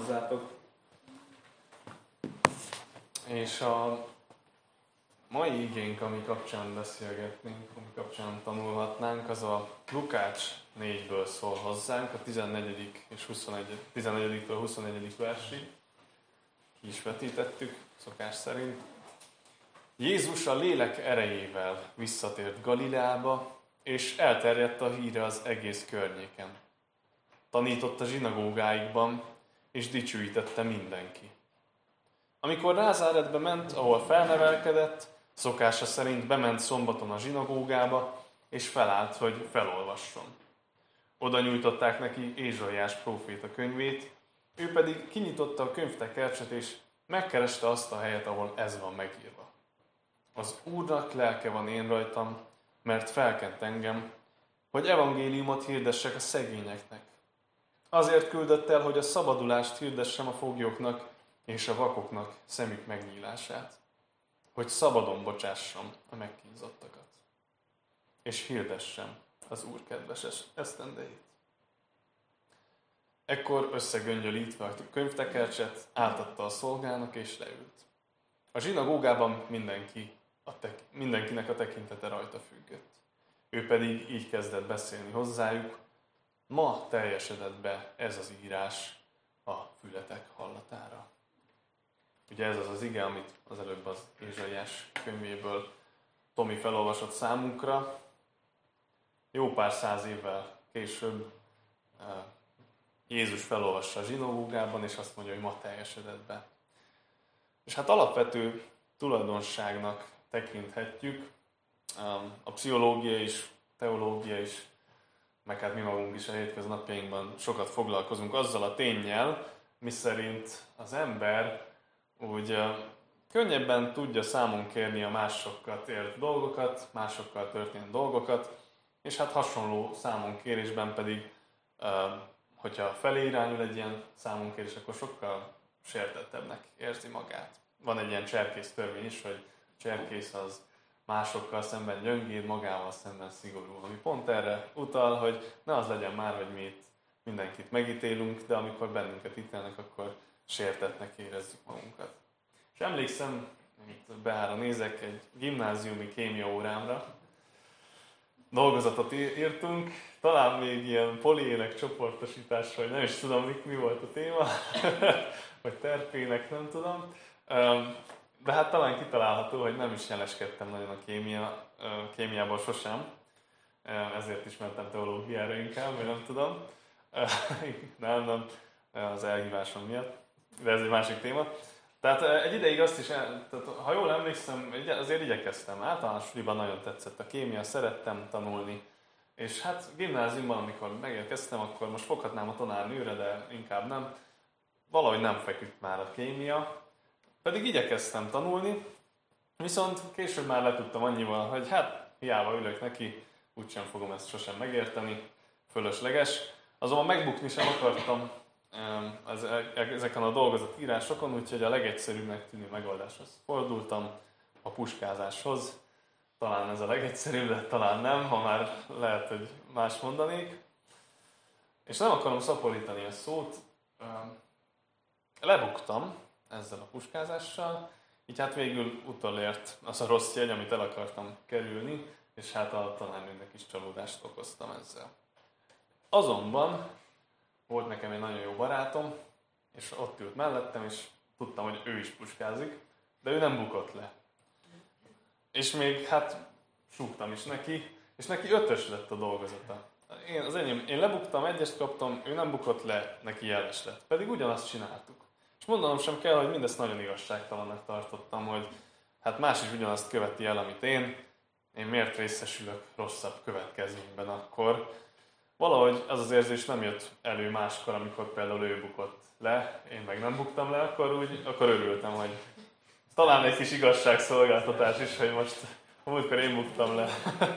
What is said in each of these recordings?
hozzátok. És a mai igénk, ami kapcsán beszélgetnénk, ami kapcsán tanulhatnánk, az a Lukács 4-ből szól hozzánk, a 14. és 14-től 21. versig. Ki is vetítettük, szokás szerint. Jézus a lélek erejével visszatért Galileába, és elterjedt a híre az egész környéken. Tanított a zsinagógáikban, és dicsőítette mindenki. Amikor Názáretbe ment, ahol felnevelkedett, szokása szerint bement szombaton a zsinagógába, és felállt, hogy felolvasson. Oda nyújtották neki Ézsaiás próféta könyvét, ő pedig kinyitotta a könyvtekercset, és megkereste azt a helyet, ahol ez van megírva. Az Úrnak lelke van én rajtam, mert felkent engem, hogy evangéliumot hirdessek a szegényeknek. Azért küldött el, hogy a szabadulást hirdessem a foglyoknak és a vakoknak szemük megnyílását, hogy szabadon bocsássam a megkínzottakat, és hirdessem az Úr kedves esztendejét. Ekkor összegöngyölítve a könyvtekercset, átadta a szolgának és leült. A zsinagógában mindenkinek a tekintete rajta függött. Ő pedig így kezdett beszélni hozzájuk: ma teljesedett be ez az írás a fületek hallatára. Ugye ez az az ige, amit az előbb az Ézsaiás könyvéből Tomi felolvasott számunkra. Jó pár száz évvel később Jézus felolvassa a zsinagógában, és azt mondja, hogy ma teljesedett be. És hát alapvető tulajdonságnak tekinthetjük, a pszichológia is, teológia is, meg hát mi magunk is a hétköznapjainkban sokat foglalkozunk azzal a ténnyel, miszerint az ember úgy könnyebben tudja számon kérni a másokkal ért dolgokat, másokkal történt dolgokat, és hát hasonló számonkérésben pedig, hogyha felé irányul egy ilyen számonkérés, akkor sokkal sértettebbnek érzi magát. Van egy ilyen cserkész törvény is, hogy cserkész az másokkal szemben gyöngéd, magával szemben szigorú. Ami pont erre utal, hogy ne az legyen már, hogy mi itt mindenkit megítélünk, de amikor bennünket ítélnek, akkor sértettnek érezzük magunkat. És emlékszem, itt behára nézek, egy gimnáziumi kémia órámra dolgozatot írtunk, talán még ilyen poliének csoportosítás, vagy nem is tudom, mi volt a téma, vagy terpének, nem tudom. De hát talán kitalálható, hogy nem is jeleskedtem nagyon a kémiából sosem, ezért is mentem teológiára inkább, vagy nem tudom. Nem, az elhívásom miatt, de ez egy másik téma. Tehát egy ideig azt is, ha jól emlékszem, azért igyekeztem. Általános suliban nagyon tetszett a kémia, szerettem tanulni. És hát gimnáziumban, amikor megérkeztem, akkor most foghatnám a tanárnőre, de inkább nem. Valahogy nem feküdt már a kémia. Pedig igyekeztem tanulni, viszont később már letudtam annyival, hogy hát hiába ülök neki, úgysem fogom ezt sosem megérteni, fölösleges. Azonban megbukni sem akartam ezeken a dolgozatírásokon, úgyhogy a legegyszerűbbnek tűnő megoldáshoz fordultam, a puskázáshoz. Talán ez a legegyszerűbb, de talán nem, ha már lehet, hogy más mondanék. És nem akarom szaporítani a szót, lebuktam ezzel a puskázással, így hát végül utolért az a rossz jegy, amit el akartam kerülni, és hát a tanárnőnek is csalódást okoztam ezzel. Azonban volt nekem egy nagyon jó barátom, és ott ült mellettem, és tudtam, hogy ő is puskázik, de ő nem bukott le. És még hát súgtam is neki, és neki 5-ös lett a dolgozata. Én lebuktam, 1-est kaptam, ő nem bukott le, neki jeles lett. Pedig ugyanazt csináltuk. És mondanom sem kell, hogy mindezt nagyon igazságtalannak tartottam, hogy hát más is ugyanazt követi el, amit én miért részesülök rosszabb következményben akkor. Valahogy az érzés nem jött elő máskor, amikor például ő bukott le, én meg nem buktam le, akkor örültem, hogy talán egy kis igazságszolgáltatás is, hogy most múltkor én buktam le.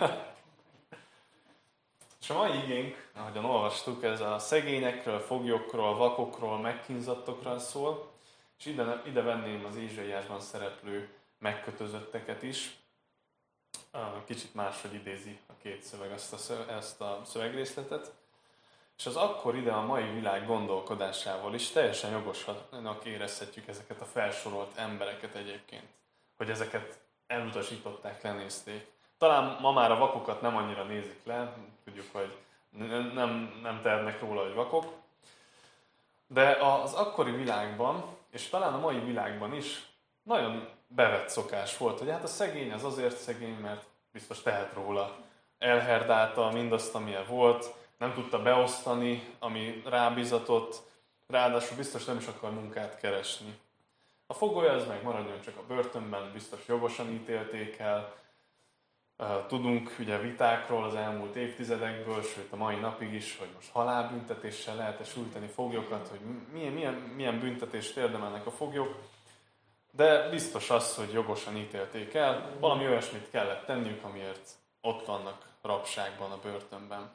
És a mai igénk, ahogyan olvastuk, ez a szegényekről, foglyokról, vakokról, megkínzottokról szól, és ide venném az Ézsaiásban szereplő megkötözötteket is. Kicsit máshogy idézi a két szöveg ezt a szövegrészletet. És az akkor ide a mai világ gondolkodásával is teljesen jogosnak érezhetjük ezeket a felsorolt embereket egyébként. Hogy ezeket elutasították, lenézték. Talán ma már a vakokat nem annyira nézik le, tudjuk, hogy nem tehetnek róla, hogy vakok. De az akkori világban, és talán a mai világban is nagyon bevett szokás volt, hogy hát a szegény az azért szegény, mert biztos tehet róla. Elherdálta mindazt, amilyen volt, nem tudta beosztani, ami rábízatott, ráadásul biztos nem is akar munkát keresni. A fogoly az meg maradjon csak a börtönben, biztos jogosan ítélték el. Tudunk ugye vitákról az elmúlt évtizedekből, sőt a mai napig is, hogy most halálbüntetéssel lehet-e sújtani foglyokat, hogy milyen büntetést érdemelnek a foglyok. De biztos az, hogy jogosan ítélték el, valami olyasmit kellett tenniük, amiért ott vannak rabságban, a börtönben.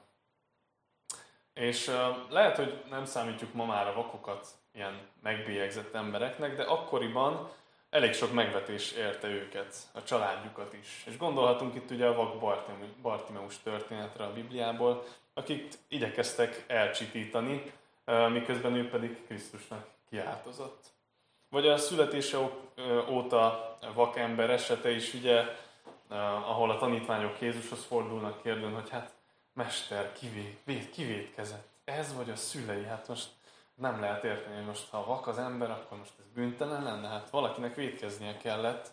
És lehet, hogy nem számítjuk ma már a vakokat ilyen megbélyegzett embereknek, de akkoriban elég sok megvetés érte őket, a családjukat is. És gondolhatunk itt ugye a vak Bartimeus történetre a Bibliából, akik igyekeztek elcsitítani, miközben ő pedig Krisztusnak kiáltozott. Vagy a születése óta vak ember esete is, ugye, ahol a tanítványok Jézushoz fordulnak kérdőn, hogy hát Mester, ki vétkezett? Ez vagy a szülei? Hát most nem lehet érteni, hogy most ha vak az ember, akkor most ez bűntelen lenne? Hát valakinek vétkeznie kellett.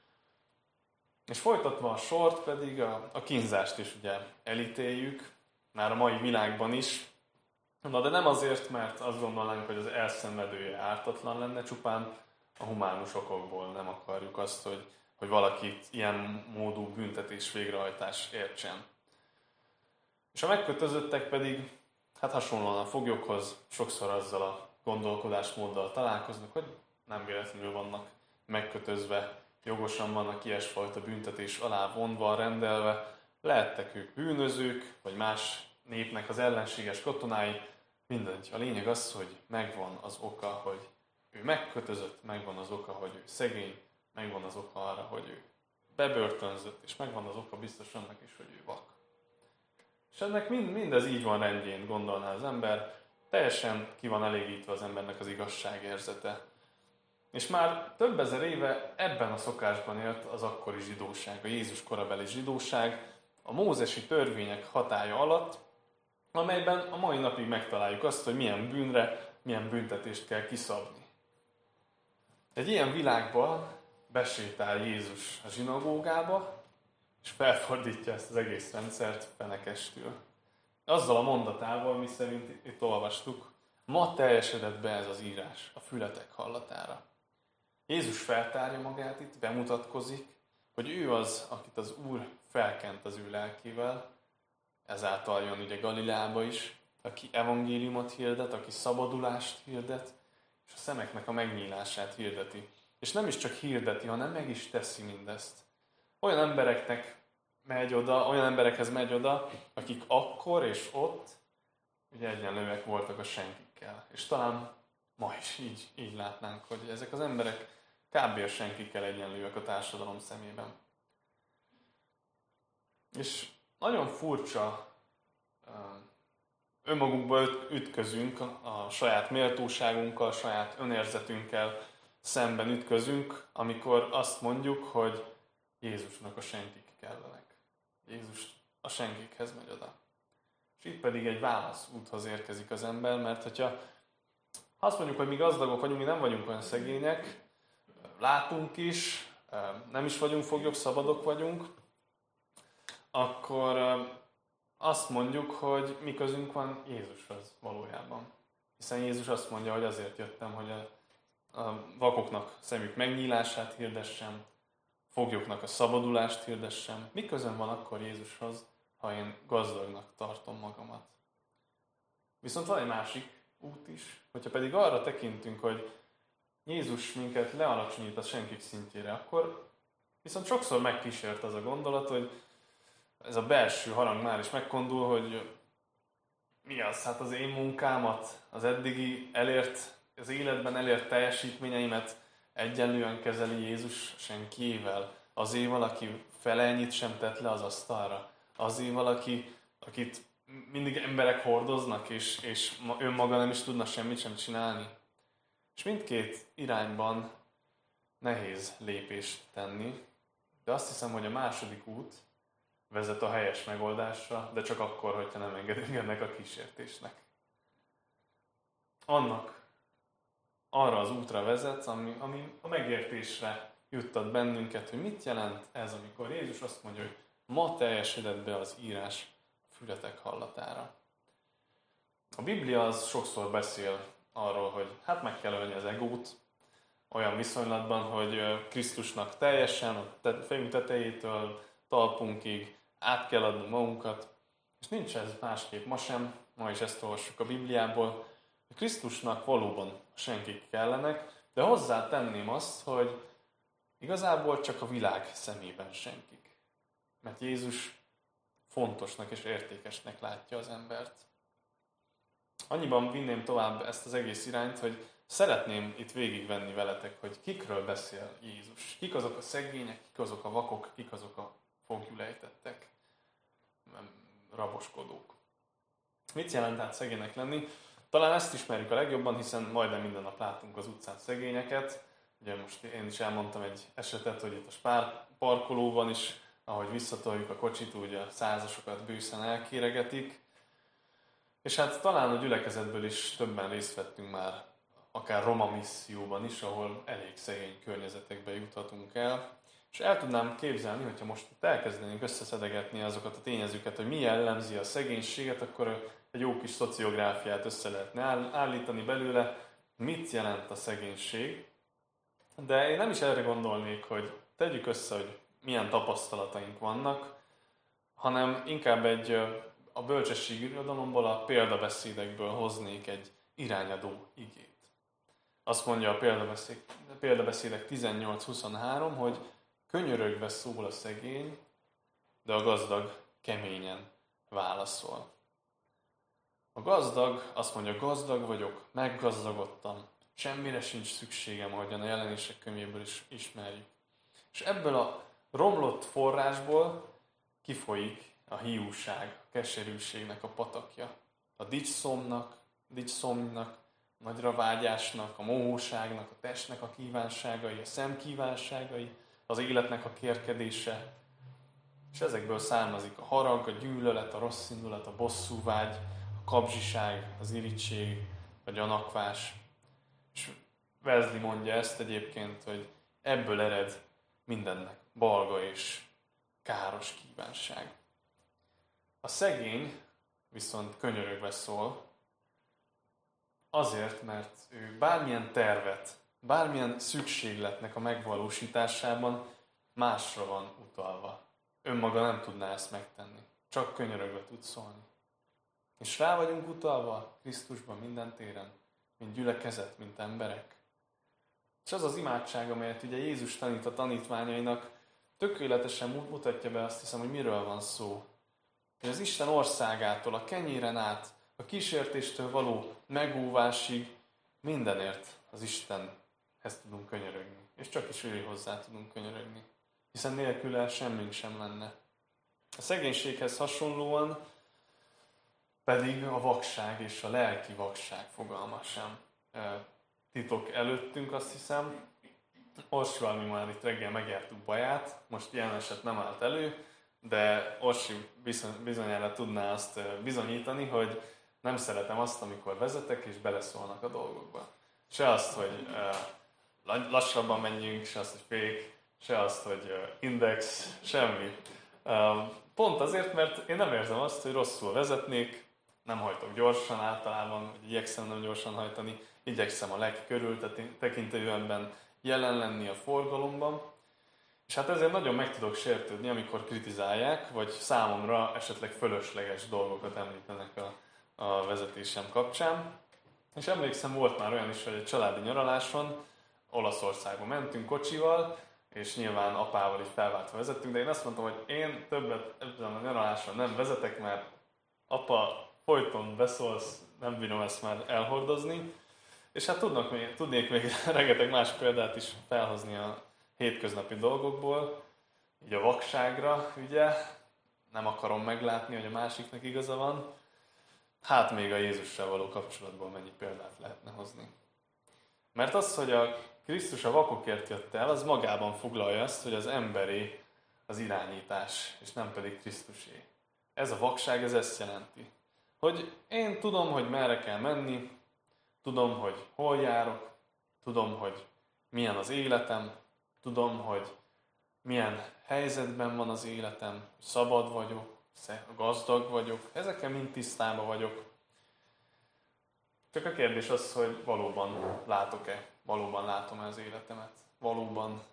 És folytatva a sort pedig a kínzást is ugye elítéljük, már a mai világban is. Na de nem azért, mert azt gondolnánk, hogy az elszenvedője ártatlan lenne, csupán a humánus okokból nem akarjuk azt, hogy valakit ilyen módú büntetés végrehajtás értsen. És a megkötözöttek pedig, hát hasonlóan a foglyokhoz, sokszor azzal a gondolkodásmóddal találkoznak, hogy nem véletlenül vannak megkötözve, jogosan vannak ilyesfajta büntetés alá vonva, rendelve, lehettek ők bűnözők, vagy más népnek az ellenséges katonái, mindegy. A lényeg az, hogy megvan az oka, hogy ő megkötözött, megvan az oka, hogy ő szegény, megvan az oka arra, hogy ő bebörtönzött, és megvan az oka biztos annak is, hogy ő vak. És ennek mindez így van rendjén, gondolná az ember, teljesen ki van elégítve az embernek az igazságérzete. És már több ezer éve ebben a szokásban élt az akkori zsidóság, a Jézus korabeli zsidóság, a mózesi törvények hatálya alatt, amelyben a mai napig megtaláljuk azt, hogy milyen bűnre, milyen büntetést kell kiszabni. Egy ilyen világban besétál Jézus a zsinagógába, és felfordítja ezt az egész rendszert fenekestül. Azzal a mondatával, miszerint itt olvastuk, ma teljesedett be ez az írás a fületek hallatára. Jézus feltárja magát itt, bemutatkozik, hogy ő az, akit az Úr felkent az ő lelkével, ezáltal jön ugye Galileába is, aki evangéliumot hirdet, aki szabadulást hirdet, és a szemeknek a megnyílását hirdeti. És nem is csak hirdeti, hanem meg is teszi mindezt. Olyan emberekhez megy oda, akik akkor és ott ugye egyenlőek voltak a senkikkel. És talán ma is így látnánk, hogy ezek az emberek kb. A senkikkel egyenlőek a társadalom szemében. És nagyon furcsa, önmagunkba ütközünk, a saját méltóságunkkal, a saját önérzetünkkel szemben ütközünk, amikor azt mondjuk, hogy Jézusnak a senkik kellenek. Jézus a senkikhez megy oda. És itt pedig egy válaszúthoz érkezik az ember, mert hogyha azt mondjuk, hogy mi gazdagok vagyunk, mi nem vagyunk olyan szegények, látunk is, nem is vagyunk foglyok, szabadok vagyunk, akkor azt mondjuk, hogy mi közünk van Jézushoz valójában. Hiszen Jézus azt mondja, hogy azért jöttem, hogy a vakoknak szemük megnyílását hirdessem, foglyoknak a szabadulást hirdessem. Mi közön van akkor Jézushoz, ha én gazdagnak tartom magamat? Viszont van egy másik út is, hogyha pedig arra tekintünk, hogy Jézus minket lealacsonyít a senkik szintjére, akkor viszont sokszor megkísért az a gondolat, hogy ez a belső harang már is megkondul, hogy mi az? Hát az én munkámat, az eddigi az életben elért teljesítményeimet egyenlően kezeli Jézus senkiével. Azért valaki fele ennyit sem tett le az asztalra. Azért valaki, akit mindig emberek hordoznak, és önmaga nem is tudna semmit sem csinálni. És mindkét irányban nehéz lépést tenni, de azt hiszem, hogy a második út vezet a helyes megoldásra, de csak akkor, hogyha nem engedünk ennek a kísértésnek. Arra az útra vezet, ami a megértésre juttat bennünket, hogy mit jelent ez, amikor Jézus azt mondja, hogy ma teljesedett be az írás a fületek hallatára. A Biblia az sokszor beszél arról, hogy hát meg kell ölni az egót, olyan viszonylatban, hogy Krisztusnak teljesen a fejünk tetejétől talpunkig át kell adnunk magunkat, és nincs ez másképp ma sem, ma is ezt olvassuk a Bibliából, hogy Krisztusnak valóban senkik kellenek, de hozzá tenném azt, hogy igazából csak a világ szemében senkik. Mert Jézus fontosnak és értékesnek látja az embert. Annyiban vinném tovább ezt az egész irányt, hogy szeretném itt végigvenni veletek, hogy kikről beszél Jézus. Kik azok a szegények, kik azok a vakok, kik azok a foglyulejtettek, raboskodók. Mit jelent tehát szegénynek lenni? Talán ezt ismerjük a legjobban, hiszen majdnem minden nap látunk az utcán szegényeket. Ugye most én is elmondtam egy esetet, hogy itt a Spár parkolóban is, ahogy visszatoljuk a kocsit, úgy a százasokat bőszen elkéregetik. És hát talán a gyülekezetből is többen részt vettünk már, akár Roma misszióban is, ahol elég szegény környezetekbe juthatunk el. És el tudnám képzelni, hogyha most elkezdenénk összeszedegetni azokat a tényezőket, hogy mi jellemzi a szegénységet, akkor egy jó kis szociográfiát össze lehetne állítani belőle, mit jelent a szegénység. De én nem is erre gondolnék, hogy tegyük össze, hogy milyen tapasztalataink vannak, hanem inkább a bölcsességi irodalomból, a példabeszédekből hoznék egy irányadó igét. Azt mondja a példabeszédek 18-23, hogy könyörögve szól a szegény, de a gazdag keményen válaszol. A gazdag azt mondja, gazdag vagyok, meggazdagodtam, semmire sincs szükségem, ahogyan a Jelenések könyvéből is ismerjük. És ebből a romlott forrásból kifolyik a hiúság, a keserűségnek a patakja. A dicsszomnak, nagyra vágyásnak, a mohóságnak, a testnek a kívánságai, a szem kívánságai, az életnek a kérkedése. És ezekből származik a harag, a gyűlölet, a rossz indulat, a bosszúvágy, a kapzsiság, az irigység, a gyanakvás. És Wesley mondja ezt egyébként, hogy ebből ered mindennek balga és káros kívánság. A szegény viszont könyörögve szól, azért, mert ő bármilyen tervet, bármilyen szükségletnek a megvalósításában másra van utalva. Önmaga nem tudná ezt megtenni. Csak könyörögve tud szólni. És rá vagyunk utalva Krisztusban minden téren, mint gyülekezet, mint emberek. És az az imádság, amelyet ugye Jézus tanít a tanítványainak, tökéletesen mutatja be, azt hiszem, hogy miről van szó. Hogy az Isten országától, a kenyéren át, a kísértéstől való megóvásig mindenért az Istenhez tudunk könyörögni. És csak is ő hozzá tudunk könyörögni. Hiszen nélküle semmink sem lenne. A szegénységhez hasonlóan pedig a vakság és a lelki vakság fogalma sem titok előttünk, azt hiszem. Orsival mi már itt reggel megjártuk Baját, most ilyen eset nem állt elő, de Orsi bizonyára tudná azt bizonyítani, hogy nem szeretem azt, amikor vezetek és beleszólnak a dolgokba. Se azt, hogy lassabban menjünk, se azt, hogy fék, se azt, hogy index, semmi. Pont azért, mert én nem érzem azt, hogy rosszul vezetnék, nem hajtok gyorsan általában, vagy igyekszem nem gyorsan hajtani, igyekszem a legkörültekintőbben jelen lenni a forgalomban. És hát ezért nagyon meg tudok sértődni, amikor kritizálják, vagy számomra esetleg fölösleges dolgokat említenek a vezetésem kapcsán. És emlékszem, volt már olyan is, hogy egy családi nyaraláson Olaszországba mentünk kocsival, és nyilván apával is felváltva vezettünk, de én azt mondtam, hogy én többet ebben a nyaraláson nem vezetek, mert apa, folyton beszólsz, nem bírom ezt már elhordozni. És hát tudnék még rengeteg más példát is felhozni a hétköznapi dolgokból, így a vakságra, ugye, nem akarom meglátni, hogy a másiknak igaza van, hát még a Jézussal való kapcsolatból mennyi példát lehetne hozni. Mert az, hogy a Krisztus a vakokért jött el, az magában foglalja azt, hogy az emberé az irányítás, és nem pedig Krisztusé. Ez a vakság, ez ezt jelenti. Hogy én tudom, hogy merre kell menni, tudom, hogy hol járok, tudom, hogy milyen az életem, tudom, hogy milyen helyzetben van az életem, hogy szabad vagyok, gazdag vagyok, ezekkel mind tisztában vagyok. Csak a kérdés az, hogy valóban látok-e, valóban látom-e az életemet, valóban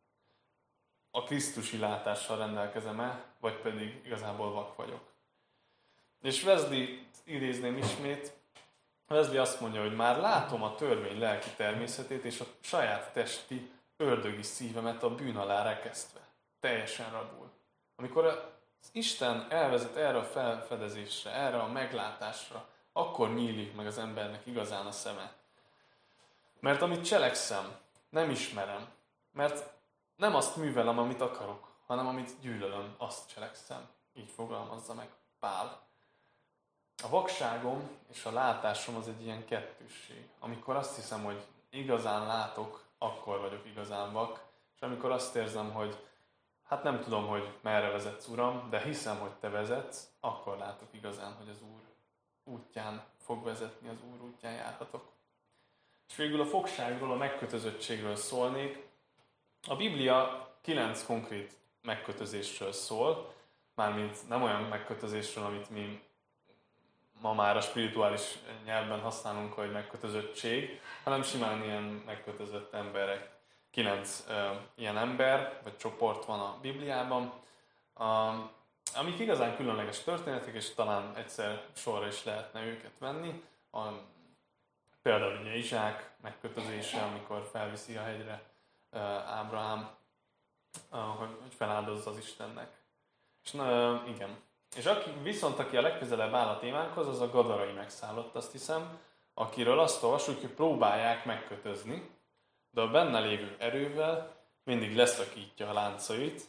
a krisztusi látással rendelkezem-e, vagy pedig igazából vak vagyok. És Wesley idézném ismét, Wesley azt mondja, hogy már látom a törvény lelki természetét és a saját testi ördögi szívemet a bűn alá rekesztve. Teljesen rabul. Amikor az Isten elvezet erre a felfedezésre, erre a meglátásra, akkor nyílik meg az embernek igazán a szeme. Mert amit cselekszem, nem ismerem. Mert nem azt művelem, amit akarok, hanem amit gyűlölöm, azt cselekszem. Így fogalmazza meg Pál. A vakságom és a látásom az egy ilyen kettősség. Amikor azt hiszem, hogy igazán látok, akkor vagyok igazán vak, és amikor azt érzem, hogy hát nem tudom, hogy merre vezetsz, Uram, de hiszem, hogy Te vezetsz, akkor látok igazán, hogy az Úr útján fog vezetni, az Úr útján járhatok. És végül a fogságról, a megkötözöttségről szólnék. A Biblia 9 konkrét megkötözésről szól, mármint nem olyan megkötözésről, amit mi ma már a spirituális nyelvben használunk, hogy megkötözöttség, hanem simán ilyen megkötözött emberek. 9 ilyen ember, vagy csoport van a Bibliában, amik igazán különleges történetek, és talán egyszer sorra is lehetne őket venni. Például ugye Izsák megkötözése, amikor felviszi a hegyre Ábrahám, hogy feláldozza az Istennek. És igen. És aki a legközelebb áll a témánkhoz, az a gadarai megszállott, azt hiszem, akiről azt olvasjuk, hogy próbálják megkötözni, de a benne lévő erővel mindig leszakítja a láncait.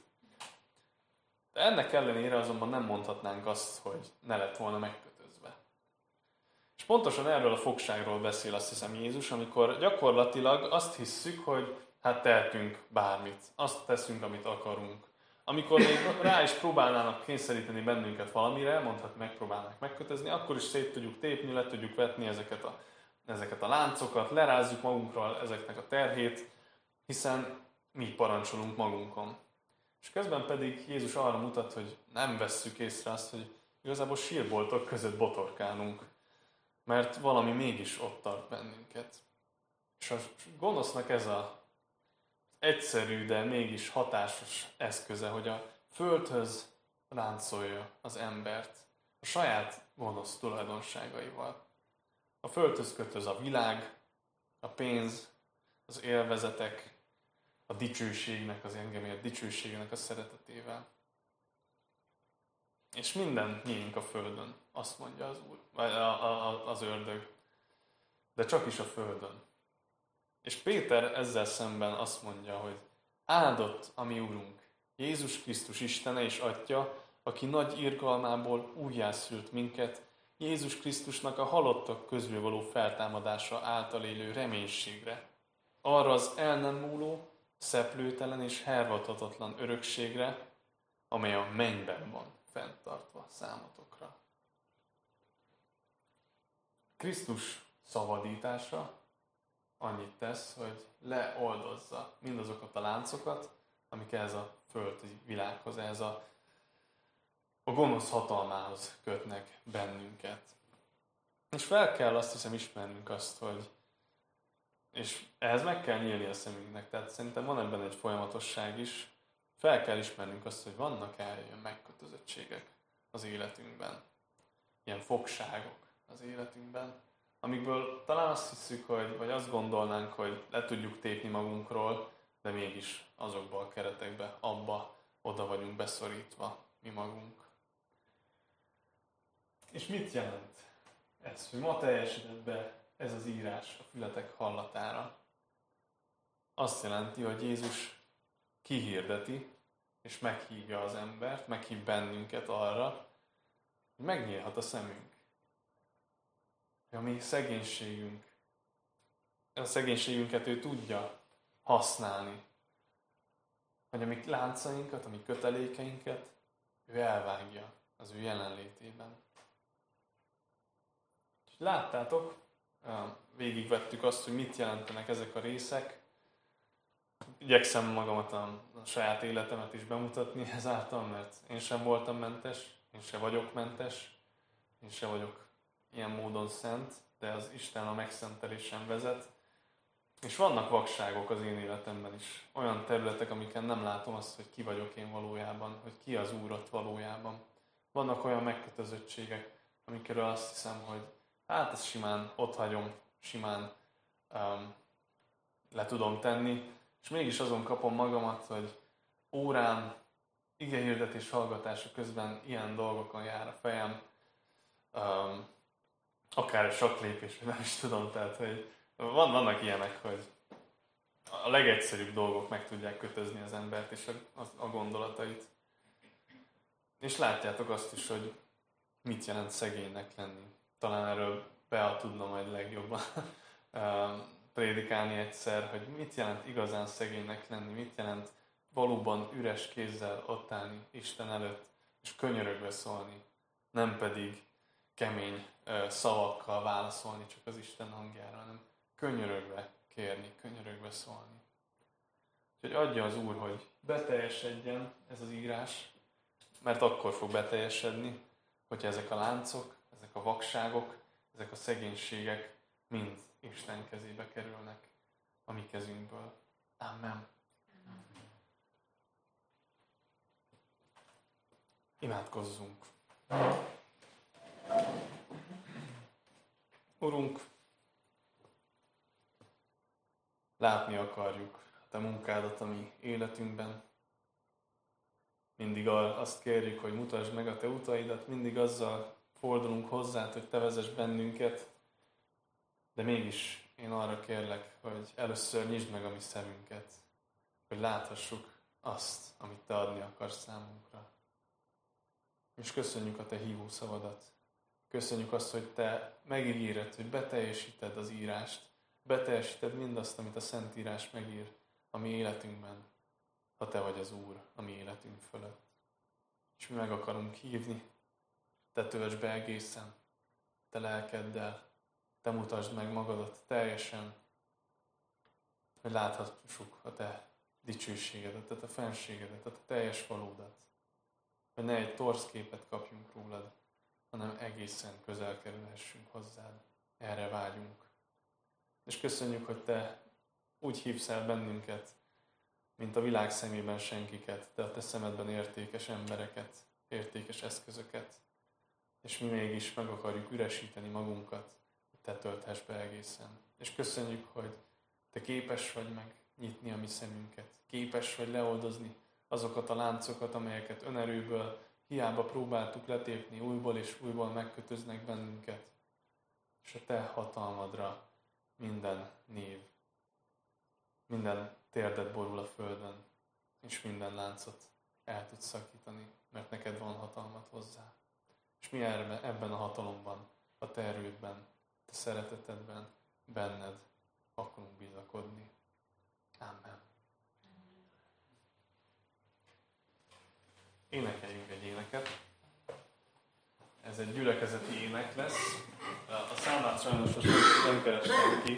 De ennek ellenére azonban nem mondhatnánk azt, hogy ne lett volna megkötözve. És pontosan erről a fogságról beszél, azt hiszem, Jézus, amikor gyakorlatilag azt hisszük, hogy hát tehetünk bármit, azt teszünk, amit akarunk. Amikor még rá is próbálnának kényszeríteni bennünket valamire, mondhatni, megpróbálnak megkötözni, akkor is szét tudjuk tépni, le tudjuk vetni ezeket a láncokat, lerázzuk magunkról ezeknek a terhét, hiszen mi parancsolunk magunkon. És közben pedig Jézus arra mutat, hogy nem vesszük észre azt, hogy igazából sírboltok között botorkálunk, mert valami mégis ott tart bennünket. És a gonosznak ez az egyszerű, de mégis hatásos eszköze, hogy a földhöz ráncolja az embert a saját gonosz tulajdonságaival. A földhöz kötöz a világ, a pénz, az élvezetek, a dicsőségnek, az engem ért dicsőségnek a szeretetével. És minden miénk a földön, azt mondja az Úr, vagy az ördög. De csak is a földön. És Péter ezzel szemben azt mondja, hogy áldott a mi Úrunk, Jézus Krisztus Istene és Atya, aki nagy irgalmából újjászült minket, Jézus Krisztusnak a halottak közül való feltámadása által élő reménységre, arra az el nem múló, szeplőtelen és hervadhatatlan örökségre, amely a mennyben van fenntartva számotokra. Krisztus szabadítása annyit tesz, hogy leoldozza mindazokat a láncokat, amik ehhez a földi világhoz, ehhez a gonosz hatalmához kötnek bennünket. És fel kell azt hiszem ismernünk azt, hogy és ehhez meg kell nyílni a szemünknek, tehát szerintem van ebben egy folyamatosság is. Fel kell ismernünk azt, hogy vannak ilyen megkötözöttségek az életünkben, ilyen fogságok az életünkben, amikből talán azt hiszük, vagy azt gondolnánk, hogy le tudjuk tépni magunkról, de mégis azokba a keretekbe, oda vagyunk beszorítva mi magunk. És mit jelent ez, hogy ma teljesedett be ez az írás a fületek hallatára? Azt jelenti, hogy Jézus kihirdeti, és meghívja az embert, meghív bennünket arra, hogy megnyílhat a szemünk. hogy a mi szegénységünket ő tudja használni. Hogy a mi láncainkat, a mi kötelékeinket ő elvágja az ő jelenlétében. Láttátok, végigvettük azt, hogy mit jelentenek ezek a részek. Igyekszem magamat, a saját életemet is bemutatni ezáltal, mert én sem voltam mentes, én sem vagyok mentes, én sem vagyok ilyen módon szent, de az Isten a megszentelésen vezet. És vannak vakságok az én életemben is. Olyan területek, amiken nem látom azt, hogy ki vagyok én valójában, hogy ki az Úr ott valójában. Vannak olyan megkötözöttségek, amikről azt hiszem, hogy hát ezt simán ott hagyom, simán le tudom tenni, és mégis azon kapom magamat, hogy órán, igehirdetés hallgatása közben ilyen dolgokon jár a fejem, akár egy saklépés, nem is tudom, tehát hogy vannak ilyenek, hogy a legegyszerűbb dolgok meg tudják kötözni az embert és a gondolatait. És látjátok azt is, hogy mit jelent szegénynek lenni. Talán erről Bea tudna majd legjobban prédikálni egyszer, hogy mit jelent igazán szegénynek lenni, mit jelent valóban üres kézzel ott állni Isten előtt, és könyörögve szólni, nem pedig kemény szavakkal válaszolni csak az Isten hangjára, hanem könyörögve kérni, könyörögve szólni. Úgyhogy adja az Úr, hogy beteljesedjen ez az írás, mert akkor fog beteljesedni, hogyha ezek a láncok, ezek a vakságok, ezek a szegénységek mind Isten kezébe kerülnek a mi kezünkből. Amen. Imádkozzunk. Urunk, látni akarjuk a Te munkádat a mi életünkben. Mindig azt kérjük, hogy mutasd meg a Te utaidat, mindig azzal fordulunk hozzád, hogy Te vezess bennünket, de mégis én arra kérlek, hogy először nyisd meg a mi szemünket, hogy láthassuk azt, amit Te adni akarsz számunkra. És köszönjük a Te hívó szavadat. Köszönjük azt, hogy Te megígéred, hogy beteljesíted az írást, beteljesíted mindazt, amit a Szentírás megír a mi életünkben, ha Te vagy az Úr a mi életünk fölött. És mi meg akarunk hívni, Te töltsd be egészen, Te lelkeddel, Te mutasd meg magadat teljesen, hogy láthassuk a Te dicsőségedet, a Te fenségedet, a Te teljes valódat. Hogy ne egy torz képet kapjunk rólad, hanem egészen közel kerülhessünk hozzád. Erre vágyunk. És köszönjük, hogy Te úgy hívsz el bennünket, mint a világ szemében senkiket, de a Te szemedben értékes embereket, értékes eszközöket. És mi mégis meg akarjuk üresíteni magunkat, hogy Te tölthess be egészen. És köszönjük, hogy Te képes vagy megnyitni a mi szemünket. Képes vagy leoldozni azokat a láncokat, amelyeket önerőből hiába próbáltuk letépni, újból és újból megkötöznek bennünket. És a Te hatalmadra minden név, minden térdet borul a földön, és minden láncot el tudsz szakítani, mert neked van hatalmad hozzá. És mi ebben a hatalomban, a Te erődben, Te szeretetedben, benned akarunk bizakodni. Amen. Énekeljünk egy éneket. Ez egy gyülekezeti ének lesz. A számát sajnos most nem kerestem ki.